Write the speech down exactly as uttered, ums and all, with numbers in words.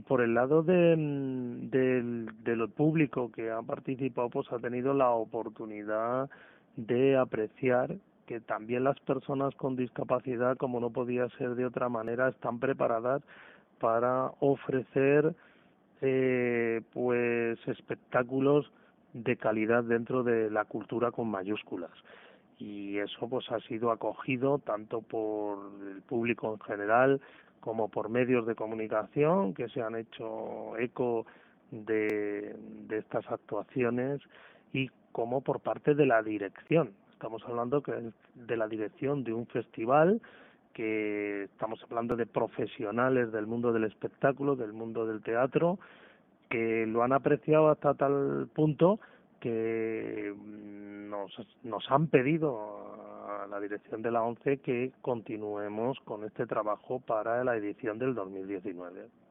por el lado de, mm, del, de lo público que ha participado, pues ha tenido la oportunidad de apreciar que también las personas con discapacidad, como no podía ser de otra manera, están preparadas para ofrecer eh, pues espectáculos de calidad dentro de la cultura con mayúsculas, y eso pues ha sido acogido tanto por el público en general como por medios de comunicación que se han hecho eco de, de estas actuaciones, y como por parte de la dirección. Estamos hablando que es de la dirección de un festival, que estamos hablando de profesionales del mundo del espectáculo, del mundo del teatro, que lo han apreciado hasta tal punto que nos, nos han pedido a la dirección de la ONCE que continuemos con este trabajo para la edición del dos mil diecinueve.